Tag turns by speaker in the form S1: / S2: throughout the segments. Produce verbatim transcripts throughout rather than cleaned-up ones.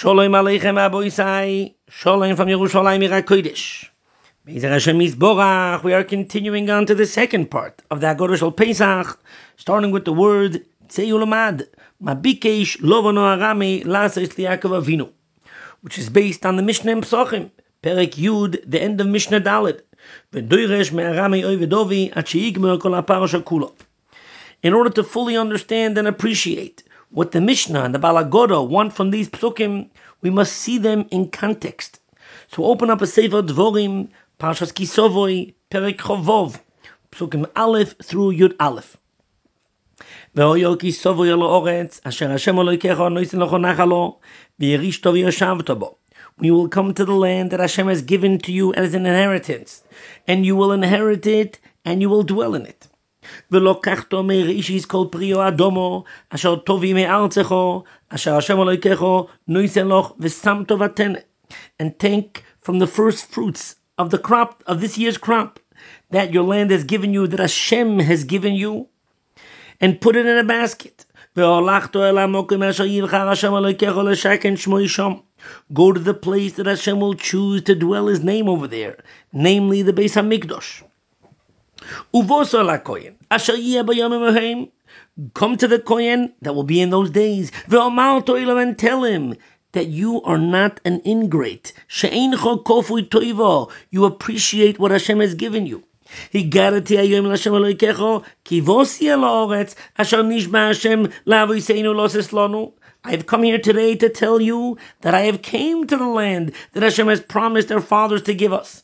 S1: Shalom Aleichem Aboisai, Shalom from Yerushalayim Ira Kodesh. Be'ezer Hashem Yisborach, we are continuing on to the second part of the Haggadah Shel Pesach, starting with the word Tzei Ulamad, Mabikesh Lovano Arami Lases Liakov Avinu, which is based on the Mishnah in Pesachim, Perek Yud, the end of Mishnah Dalet, V'doiresh me'arami oivedovi at she'igmer kol ha'parasha kula. In order to fully understand and appreciate what the Mishnah and the Ba'al Haggadah want from these psukim, we must see them in context. So open up a Sefer Dvorim, Parshas Kisovoi, Perek Chovov, psukim Aleph through Yud Aleph. Ve'oyo Kisovoi alo oretz, asher Hashem Elokecha noisen lecho nachalo, v'yerishto v'yoshavto bo. When you will come to the land that Hashem has given to you as an inheritance, and you will inherit it, and you will dwell in it. ולוקחתו מראשיס כל פריו אדומו, אשר טובי מארצךו, אשר השם אלוהיכךו נויסן לך ושמתו ותנא. And take from the first fruits of the crop, of this year's crop, that your land has given you, that Hashem has given you, and put it in a basket. והולכתו אל המקום אשר יבחר השם אלוהיכךו לשכן שמו שם. Go to the place that Hashem will choose to dwell His name over there, namely the Beis HaMikdash. Uvoso la kohen, asher yeh bayomim oheim. Come to the kohen that will be in those days. Ve'omar to'ilo, and tell him that you are not an ingrate. She'eincho kofui toivo. You appreciate what Hashem has given you. Higarati hayom l'Hashem Elokecho ki vosi el haaretz asher nishba Hashem la'avoseinu lo seslonu. I have come here today to tell you that I have came to the land that Hashem has promised our fathers to give us.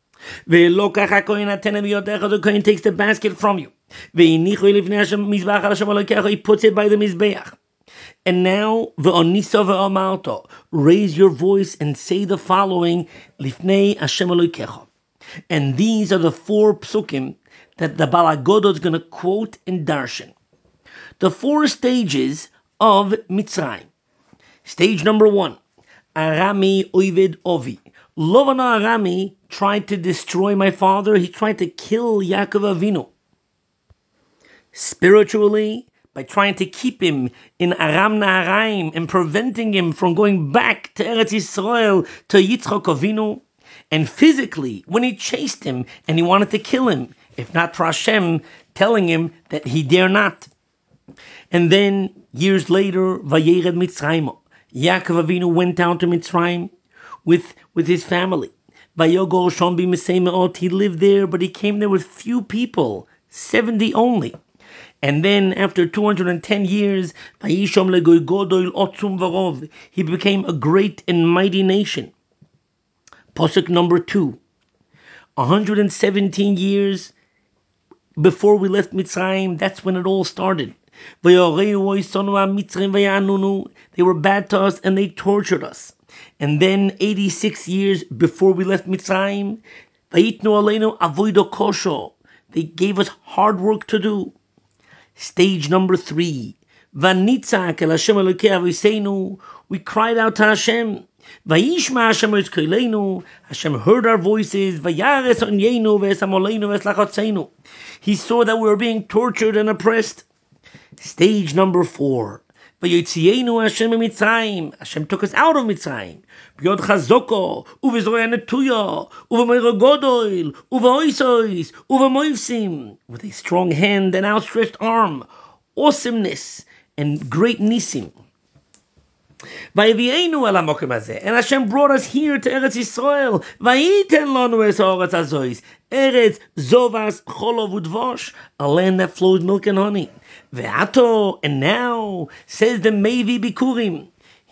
S1: The Kohen takes the basket from you. He puts it by the Mizbeach. And now, raise your voice and say the following, and these are the four psukim that the Ba'al Haggadah is going to quote in Darshan. The four stages of Mitzrayim. Stage number one, Arami Oived Ovi. Lovana Arami tried to destroy my father. He tried to kill Yaakov Avinu. Spiritually, by trying to keep him in Aram Naharaim and preventing him from going back to Eretz Yisrael, to Yitzchak Avinu. And physically, when he chased him and he wanted to kill him, if not for Hashem telling him that he dare not. And then, years later, Vayered Mitzrayim. Yaakov Avinu went down to Mitzrayim with, with his family. Vayogo Shombi Mesemeot, he lived there, but he came there with few people, seventy only. And then, after two hundred ten years, Vayishom Legoy Godoil Otzum Varov, he became a great and mighty nation. Pasuk number two. one hundred seventeen years before we left Mitzrayim, that's when it all started. They were bad to us and they tortured us. And then eighty-six years before we left Mitzrayim, they gave us hard work to do. Stage number three. We cried out to Hashem. Hashem heard our voices. He saw that we were being tortured and oppressed. Stage number four. Hashem took us out of Mitzrayim. Biod chazoko, uvezoya netuya, uvemeiro godoil, uveoisois, uvemoivsim, with a strong hand and outstretched arm, awesomeness and great nisim. And Hashem brought us here to Eretz Yisrael. Eretz Zovas Cholov Udvosh, a land that flows milk and honey. Ve'ato, and now, says the Mevi Bikurim,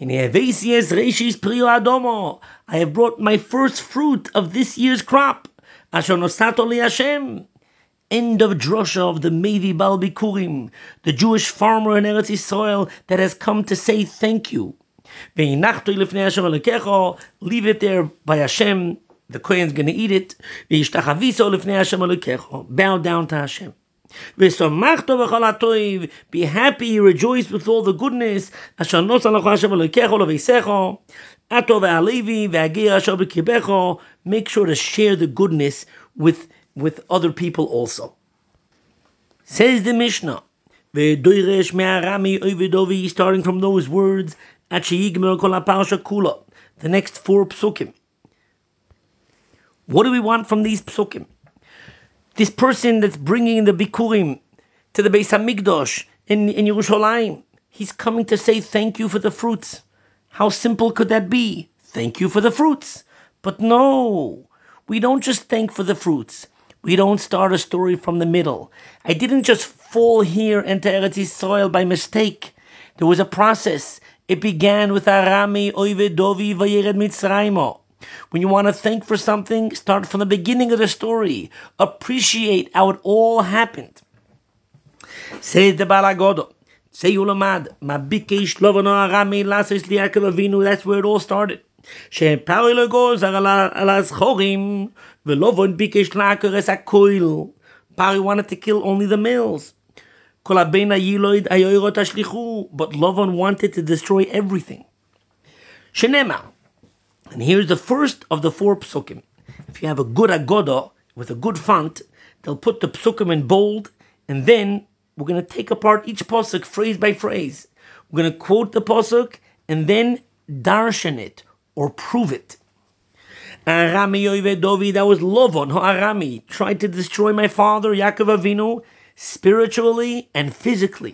S1: I have brought my first fruit of this year's crop. Asher nosato li Hashem. End of drosha of the Mevi Bal Bikurim, the Jewish farmer in Eretz Yisrael that has come to say thank you. Leave it there by Hashem. The Kohen's going to eat it. Bow down to Hashem. Be happy, rejoice with all the goodness. Make sure to share the goodness with, with other people also. Says the Mishnah, starting from those words, at sheyigmer kol haparsha kula. The next four psukim. What do we want from these psukim? This person that's bringing the bikurim to the Beis Hamikdash in, in Yerushalayim, he's coming to say thank you for the fruits. How simple could that be? Thank you for the fruits. But no, we don't just thank for the fruits. We don't start a story from the middle. I didn't just fall here into Eretz Yisrael by mistake. There was a process. It began with Arami Oive Dovi Vayered Mitzraymo. When you want to thank for something, start from the beginning of the story. Appreciate how it all happened. Say the Balagodo. Say Ulamad. Ma bikesh lovano Arami lasis liakal avinu. That's where it all started. She parilo goes alas chorim. Velovon bikesh laker es akoil. Pari wanted to kill only the males. But Lavan wanted to destroy everything. Shenema. And here's the first of the four psukim. If you have a good agoda with a good font, they'll put the psukim in bold, and then we're going to take apart each pasuk phrase by phrase. We're going to quote the pasuk and then darshan it or prove it. Arami Yoive Dovi, that was Lavan, Arami, tried to destroy my father, Yaakov Avinu, spiritually and physically.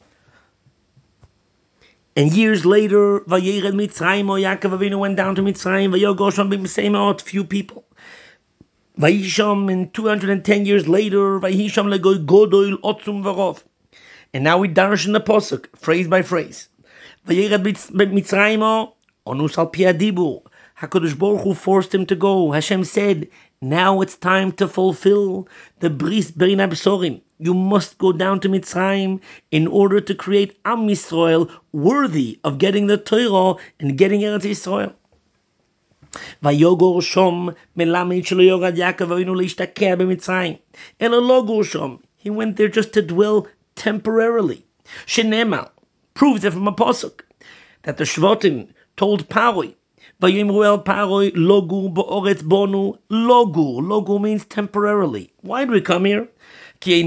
S1: And years later, Vayered Mitzrayim, Yaakov Avinu went down to Mitzrayim, Vayogosham b'Miseimot, few people. Vayisham, in two hundred ten years later, Vayisham legoy godoil otzum varov. And now we darshan the posuk, phrase by phrase. Vayered Mitzrayim, onus al pi hadibur. HaKadosh Baruch Hu forced him to go. Hashem said, now it's time to fulfill the bris bein absorim. You must go down to Mitzrayim in order to create Am Yisrael worthy of getting the Torah and getting Eretz Yisrael. Vayogor shom melamed shelo yorad Yaakov Avinu leishtakeh b'Mitzrayim. Elo lo gor shom. He went there just to dwell temporarily. Shenema proves it from a pasuk that the Shvatim told Paroi, Vayimru el Paroi logur ba'oretz bonu. Logur. Logur means temporarily. Why do we come here? There's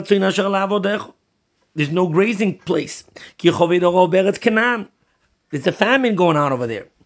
S1: no grazing place. There's a famine going on over there.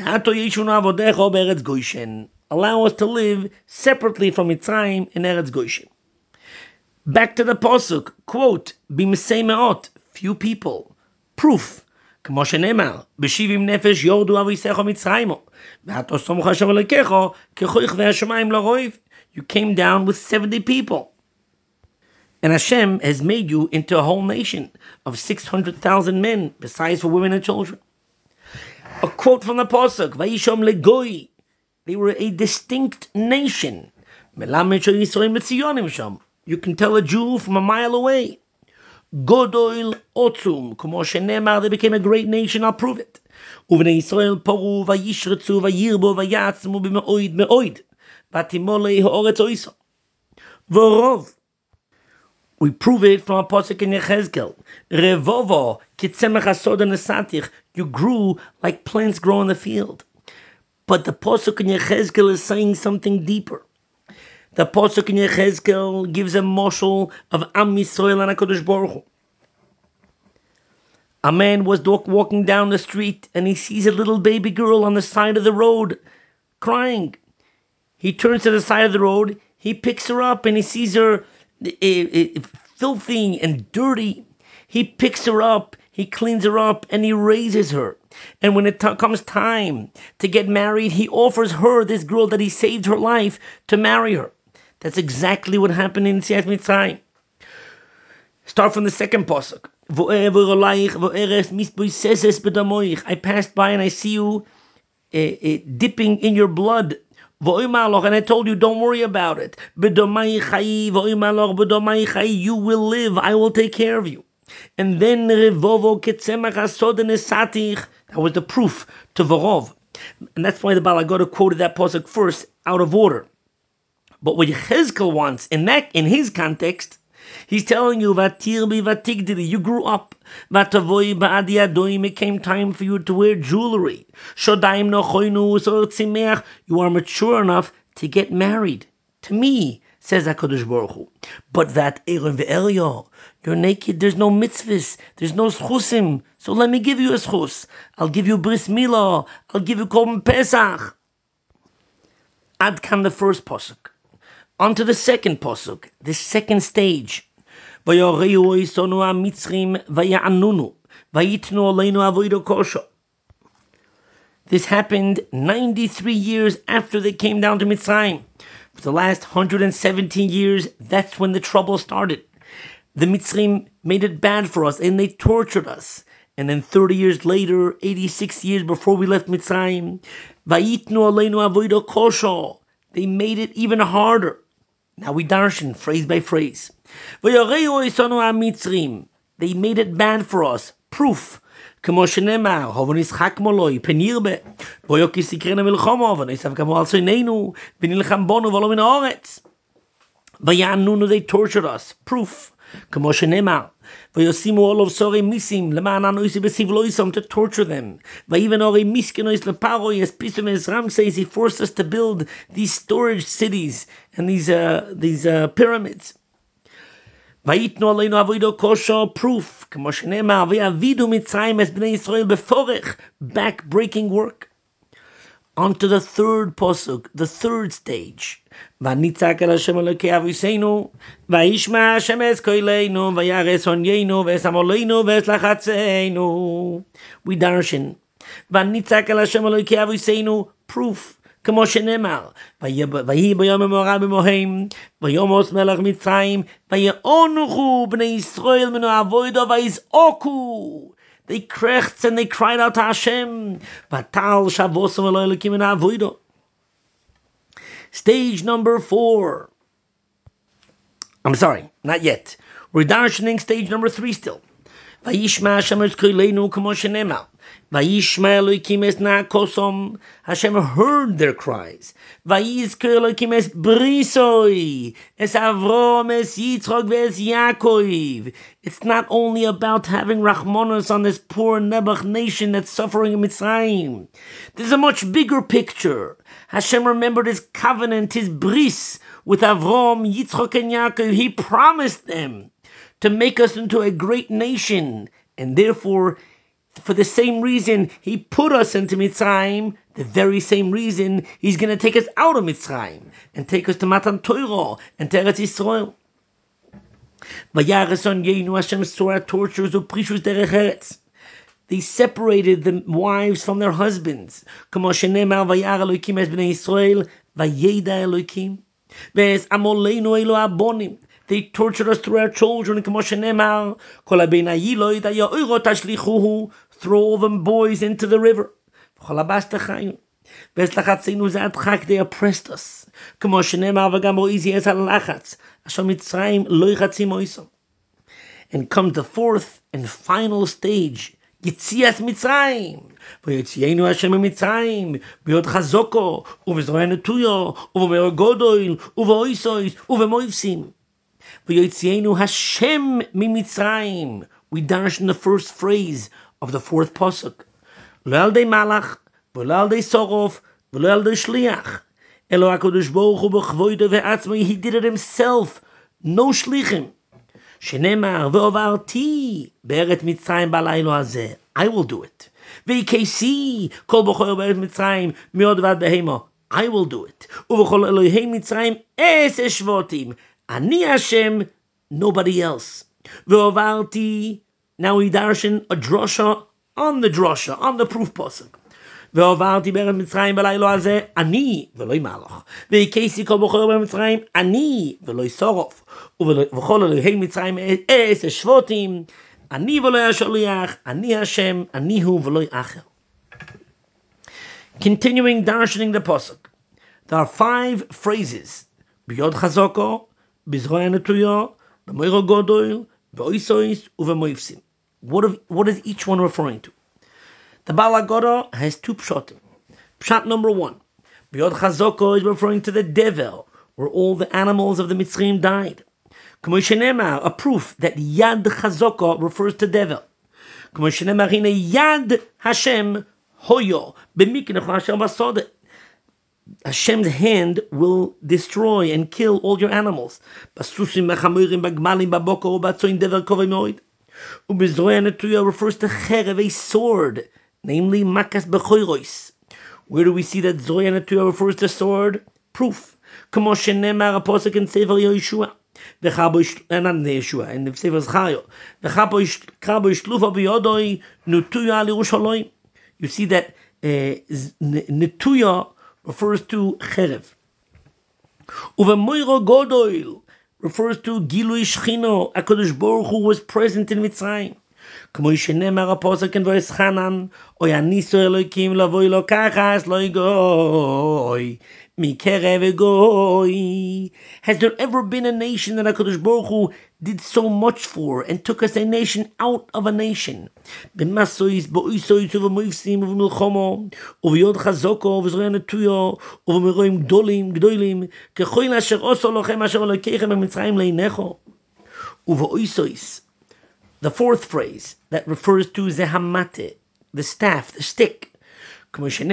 S1: Allow us to live separately from Mitzrayim in Eretz Goshen. Back to the pasuk, quote, B'msei me'ot, few people. Proof. כמו שנאמר, בשבעים נפש יורדו אביסך מצרימו, ואתה סומך השם אלוקיך, ככוכבי השמיים לרוב. You came down with seventy people. And Hashem has made you into a whole nation of six hundred thousand men, besides for women and children. A quote from the pasuk, Vayishom legoi. They were a distinct nation. You can tell a Jew from a mile away. Godoil otzum, כמו שנאמר, they became a great nation, I'll prove it. ובני ישראל פרו וישרצו וירבו ויעצמו במאוid מאוid. ותמלא הארץ עושה. ורוב. We prove it from a pasuk in Yechezkel. Revovo, kitzemach hasod nesatich. You grew like plants grow in the field. But the pasuk in Yechezkel is saying something deeper. The pasuk in Yechezkel gives a moshel of Am Yisrael and HaKadosh Baruch Hu. A man was walking down the street and he sees a little baby girl on the side of the road crying. He turns to the side of the road, he picks her up and he sees her uh, uh, filthy and dirty. He picks her up, he cleans her up, and he raises her. And when it t- comes time to get married, he offers her, this girl that he saved her life, to marry her. That's exactly what happened in Yetziat Mitzrayim. Start from the second pasuk. I passed by and I see you uh, uh, dipping in your blood. And I told you, don't worry about it. You will live. I will take care of you. And then that was the proof to Vorov. And that's why the Balagoda quoted that pasuk first, out of order. But what Yechezkel wants, in that, in his context, he's telling you, you grew up. It came time for you to wear jewelry. You are mature enough to get married. To me, says HaKadosh Baruch Hu. But that Aaron ve'Elyo, you're naked, there's no mitzvahs, there's no schusim, so let me give you a schus. I'll give you bris milah, I'll give you korban pesach. Ad kan the first pasuk. On to the second pasuk, the second stage. Vayoreu isonu ha-mitzrim vaya'anunu, vayitnu aleinu avodah kosher. This happened ninety-three years after they came down to Mitzrayim. For the last one hundred seventeen years, that's when the trouble started. The Mitzrayim made it bad for us, and they tortured us. And then thirty years later, eighty-six years before we left Mitzrayim, Vayitnu aleinu avodah kosher. They made it even harder. Now we darshan phrase by phrase. Vayoreu isonu ha-mitzrim. They made it bad for us. Proof. כמו שנאמר, הובו נשחק מולוי, פן ירבה, בויו כי סקרנה מלחומו, ונאסף כמו על צינינו, ונלחם בנו ולא מן האורץ. ויענונו, they tortured us. Proof. כמו שנאמר, וישימו אולוב סורי מיסים, למען אנויסי בסבלויסם, to torture them. ויבן אורי מיסקנויס לפרוי, as Pisum Esram says, he forced us to build these storage cities and these, uh, these uh, pyramids. Vayitnu aleinu avodah kosher, proof. K'mo shenemar, v'yavidu Mitzrayim es bnei Yisrael beforech, back-breaking work. On to the third pasuk, the third stage. V'nitzak el Hashem Elokei Aviseinu, v'yishma Hashem es koileinu, v'yares onyenu, v'esam oleinu, v'eslachatzeinu. We darshan. V'nitzak el Hashem Elokei Aviseinu, proof. כמו שנאמר, ויהי ביום המאורע במוהם, ויומוס מלך מצרים, ויאונכו בני ישראל מן העבודה ויזעקו. They crexed and they cried out to Hashem. ותעל שבוסם אלוהי אלוקים מן העבודה. Stage number four. I'm sorry, not yet. We're darshaning stage number three still. וישמע השם את קולנו כמו שנאמר. Vayishma Elokim es na'kosom. Hashem heard their cries. Vayizker Elokim es brisoi. Es Avrom es Yitzchak ve'es Yaakov. It's not only about having Rachmanos on this poor Nebuch nation that's suffering in Mitzrayim. There's a much bigger picture. Hashem remembered his covenant, his bris, with Avrom, Yitzchak, and Yaakov. He promised them to make us into a great nation. And therefore, for the same reason he put us into Mitzrayim, the very same reason he's going to take us out of Mitzrayim and take us to Matan Torah and to Eretz Yisrael. Hashem saw our tortures of Prishus derech Eretz. They separated the wives from their husbands. Como shenemar vayar Elokim es bnei Yisrael vayeda Elokim ve'es amoleinu elo abonim. They tortured us through our children. Como shenemar kol habenai lo yidaya oiro tashlichuhu. Throw all them boys into the river. They oppressed us. And come the fourth and final stage. Yitzias Mitzrayim. V'yitzienu Hashem Mitzrayim. V'yod chazoko. U'v'zroenu tuyo. U'v'meor godoil. U'v'oisois. U'v'moivsim. V'yitzienu Hashem Mitzrayim. We dash in the first phrase of the fourth pasuk. Lo al dei malach, v'lo al dei sorov, v'lo al dei shliach. Elo HaKadosh Baruch Hu b'chvoido ve'atzmai, he did it himself. No shlichim. Shenemar ve'ovarti be'eret Mitzrayim b'laylo hazeh. I will do it. Ve'ikesi kol b'chor be'eret Mitzrayim mi'od v'ad behema. I will do it. U'v'chol Elohei Mitzrayim es eshvotim. Ani Hashem, nobody else. Ve'ovarti. Now we darshan a drosha on the drosha, on the proof pasuk. Ve'ovarti be'eret Mitzrayim b'laylo hazeh, ani v'loi malach. Ve'ikesi kol b'chor be'eret Mitzrayim, ani v'loi sorov. V'chol Elohei Mitzrayim es eshvotim. Ani v'loi hashaliach, ani Hashem, ani hu v'loi acher. Continuing darshaning the pasuk. There are five phrases. B'yod chazoko, b'zroenu tuyo, b'moiro godoil, v'oisois, u'v'moivsim. What, of, what is each one referring to? The Baal HaGora has two pshatim. Pshat number one. B'yod chazoko is referring to the Devel, where all the animals of the Mitzrayim died. K'mo shenemar, a proof that Yad Chazoko refers to Devel. K'mo shenemar hine Yad Hashem hoyo b'miknech Hashem basodeh. Hashem's hand will destroy and kill all your animals. Basusim b'chamurim b'gmalim b'bokor b'atzoin dever kovei moed. Ubizroya netuya refers to cherev, a sword, namely makas b'choirois. Where do we see that Zoya netuya refers to sword? Proof. Kamo shenemar a posuk in Sefer Yeshua. V'chabo not in Yeshua, in the Sefer Chayo. V'chabo ishlufa b'yodoi netuya al Yerushalayim. You see that uh, netuya refers to cherev. Uvemoiro godoil refers to Gilui Shchino, HaKadosh Baruch Hu was present in Mitzrayim. K'mo shenemar ha'posuk in V'eschanan, oy aniso Elokim lavoi lo kachas lo goy, mikerev goy. Has there ever been a nation that HaKadosh Baruch Hu did so much for and took us a nation out of a nation? B'masois, b'oisois, uvemoivsim, uvemilchomo, uveyod chazoko, uvezroya netuyo, uvemiroim gdolim, gdolim, kechoil asher oso lochem asher Elokechem b'Mitzrayim leinecho. Uveoisois. The fourth phrase that refers to Zehamate, the staff, the stick. What is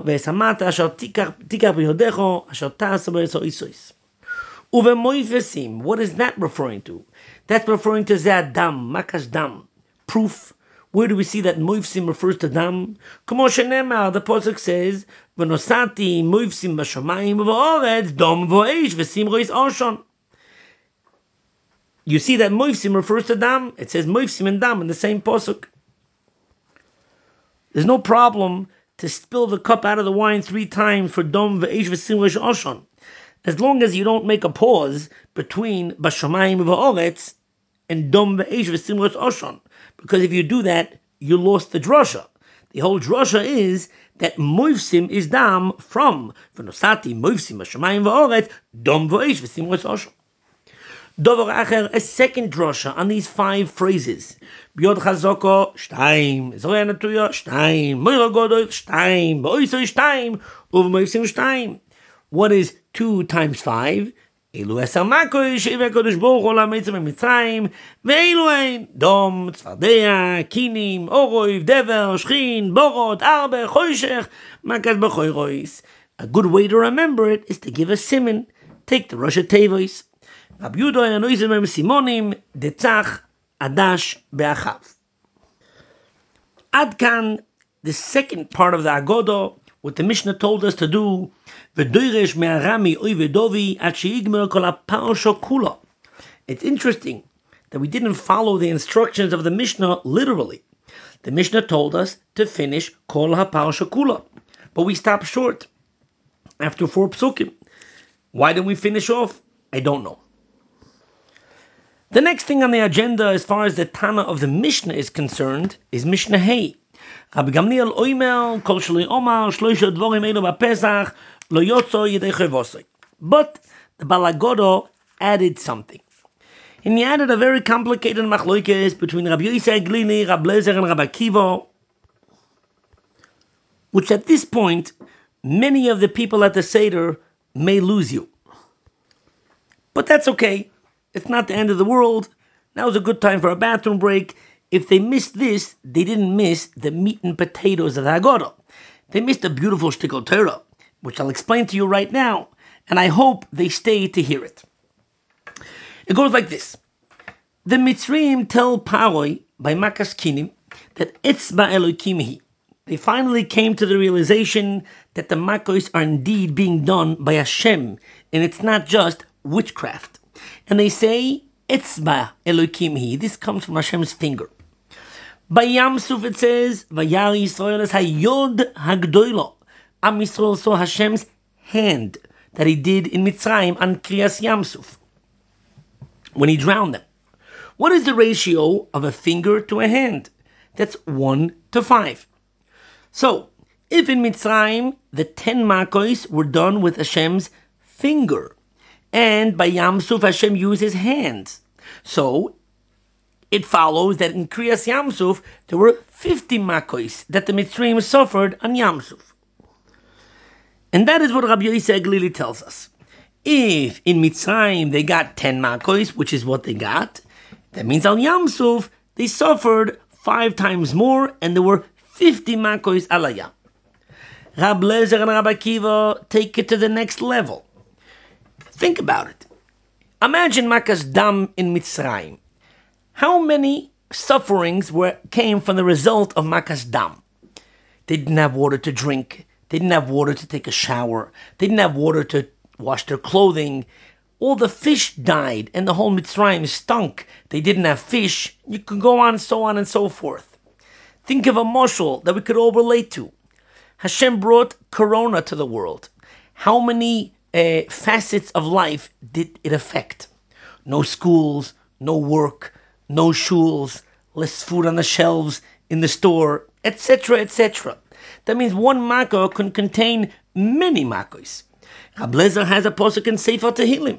S1: that referring to? That's referring to Zadam, Makas Dam. Proof. Where do we see that Moifsim refers to Dam? The Pasuk says, V'nosati Moifsim b'shamayim v'oretz dom v'oish v'sim rois oshon. You see that Moifsim refers to Dam. It says Moifsim and Dam in the same Pasuk. There's no problem to spill the cup out of the wine three times for Dom v'eish v'sim rois oshon, as long as you don't make a pause between Bashamayim v'oretz and Dom v'eish v'sim rois oshon. Because if you do that, you lost the drasha. The whole drasha is that Moifsim is Dam from V'nosati Moifsim Bashamayim v'oretz Dom v'eish v'sim rois oshon. Dover acher, a second drasha on these five phrases. Biod chazoko, shtaim. Zoya netuya, shtaim. Moira godoy, shtaim. Boisoy, shtaim. Uvmoisim, shtaim. What is two times five? Elu eser makoy, sheive kodesh boruch olam mitzvah mitzrayim. Ve'elu ein, dom, tzvardea, kinim, oroiv, dever, shchin, borot, arbe, choyshech, makas b'choyrois. A good way to remember it is to give a siman. Take the Rosh Tevois. Rab Yudah anoizim em simonim detzach adash be'achav. Adkan, the second part of the Agodah, what the Mishnah told us to do, v'doiresh me'arami oy v'dovi ad she'igmer kol ha'parsha kula. It's interesting that we didn't follow the instructions of the Mishnah literally. The Mishnah told us to finish kol ha'parsha kula, but we stopped short after four psukim. Why didn't we finish off? I don't know. The next thing on the agenda as far as the Tana of the Mishnah is concerned is Mishnah Hey. Rabbi Gamliel oimer kol shloi omar shloisha dvorim elu b'Pesach lo yotzo yedei chovosoi. But the Baal HaGodah added something. And he added a very complicated machloikes between Rabbi Yosei Glili, Rabbi Lezer, and Rabbi Akiva, which at this point, many of the people at the Seder may lose you. But that's okay. It's not the end of the world. Now is a good time for a bathroom break. If they missed this, they didn't miss the meat and potatoes of the Haggadah. They missed a beautiful shtickle Torah, which I'll explain to you right now, and I hope they stay to hear it. It goes like this. The Mitzrayim tell Paroi by Makas Kinim that Etzba Elokim hi. They finally came to the realization that the Makos are indeed being done by Hashem, and it's not just witchcraft. And they say, Etzba Elokim hi. This comes from Hashem's finger. By Yam Suf it says, Vayar Yisrael es hayod hagdoilo. Am Yisrael saw Hashem's hand that he did in Mitzrayim on Kriyas Yam Suf, when he drowned them. What is the ratio of a finger to a hand? That's one to five. So, if in Mitzrayim the ten Makos were done with Hashem's finger, and by Yam Suf Hashem used his hands, so it follows that in Kriyas Yam Suf there were fifty Makos that the Mitzrayim suffered on Yam Suf. And that is what Rabbi Yosei Glili tells us. If in Mitzrayim they got ten Makos, which is what they got, that means on Yam Suf they suffered five times more, and there were fifty Makos alayah. Rab Lezer and Rabbi Akiva take it to the next level. Think about it. Imagine Makas Dam in Mitzrayim. How many sufferings were came from the result of Makas Dam? They didn't have water to drink. They didn't have water to take a shower. They didn't have water to wash their clothing. All the fish died and the whole Mitzrayim stunk. They didn't have fish. You could go on, so on and so forth. Think of a moshul that we could all relate to. Hashem brought Corona to the world. How many uh, facets of life did it affect? No schools, no work, no shuls, less food on the shelves in the store, et cetera, et cetera. That means one makkah can contain many makkahs. Rab Lezer has a posuk in Sefer Tehillim.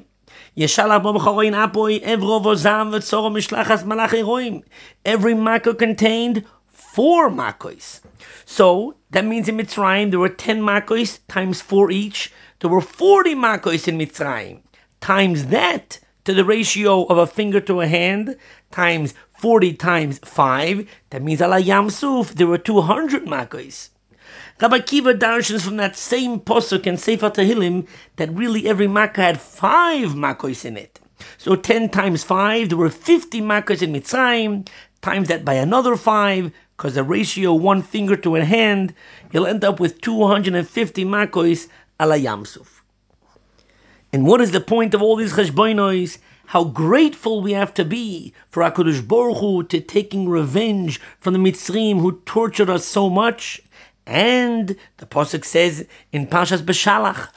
S1: Every makkah contained four makkahs. So that means in Mitzrayim there were ten makkahs times four each. There were forty makkahs in Mitzrayim. Times that to the ratio of a finger to a hand, times forty times five, that means ala Yam Suf, there were two hundred makkahs. Rabbi Akiva darshans from that same posuk in Sefer Tehillim that really every makkah had five makkahs in it. So ten times five, there were fifty makkahs in Mitzrayim, times that by another five, because the ratio one finger to a hand, you'll end up with two hundred fifty makkahs ala Yam Suf. And what is the point of all these cheshbonos? How grateful we have to be for HaKadosh Baruch Hu to taking revenge from the Mitzrim who tortured us so much. And the Pasuk says in Parshas Beshalach,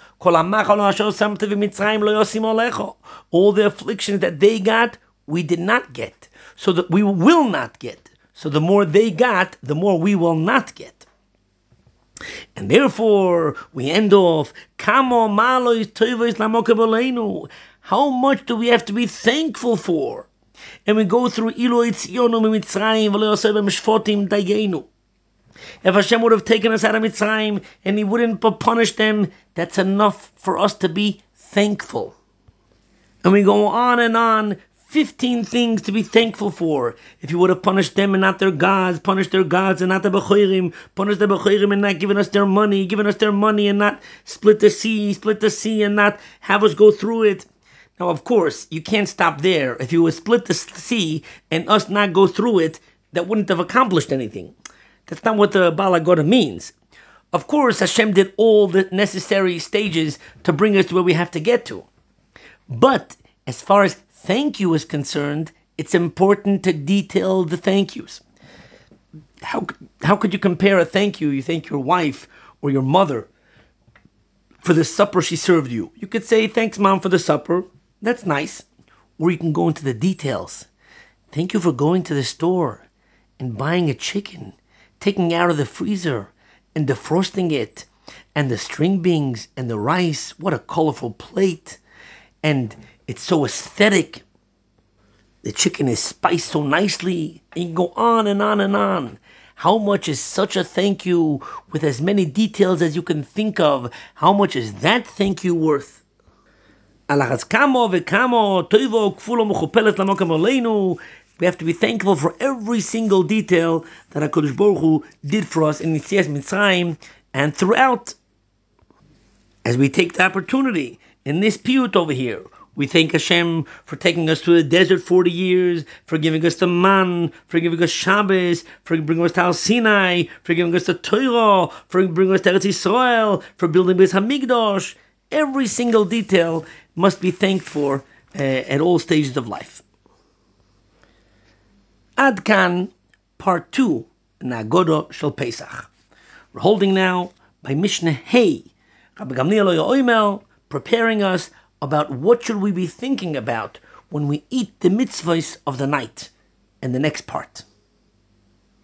S1: all the afflictions that they got, we did not get. So that we will not get. So the more they got, the more we will not get. And therefore, we end off, how much do we have to be thankful for? And we go through, if Hashem would have taken us out of Mitzrayim and He wouldn't punish them, that's enough for us to be thankful. And we go on and on, fifteen things to be thankful for. If He would have punished them and not their gods, punished their gods and not the Bechorim, punished the Bechorim and not given us their money, given us their money and not split the sea, split the sea and not have us go through it. Now, of course, you can't stop there. If you would split the sea and us not go through it, that wouldn't have accomplished anything. That's not what the Bala Goda means. Of course, Hashem did all the necessary stages to bring us to where we have to get to. But as far as thank you is concerned, it's important to detail the thank yous. How, how could you compare a thank you? You thank your wife or your mother for the supper she served you. You could say, thanks, Mom, for the supper. That's nice. Or you can go into the details. Thank you for going to the store and buying a chicken, taking it out of the freezer and defrosting it, and the string beans and the rice. What a colorful plate. And it's so aesthetic. The chicken is spiced so nicely. And you can go on and on and on. How much is such a thank you with as many details as you can think of? How much is that thank you worth? We have to be thankful for every single detail that HaKadosh Baruch Hu did for us in Yetzias Mitzrayim and throughout. As we take the opportunity in this piyut over here, we thank Hashem for taking us through the desert forty years, for giving us the man, for giving us Shabbos, for bringing us to Har Sinai, for giving us the Torah, for bringing us to Eretz Yisrael, for building Beis Hamikdash. Every single detail must be thanked for uh, at all stages of life. Ad Kan, part two, Nagodo Shel Pesach. We're holding now by Mishnah Hey, Rabbi Gamliel Oimel, preparing us about what should we be thinking about when we eat the mitzvahs of the night, and the next part.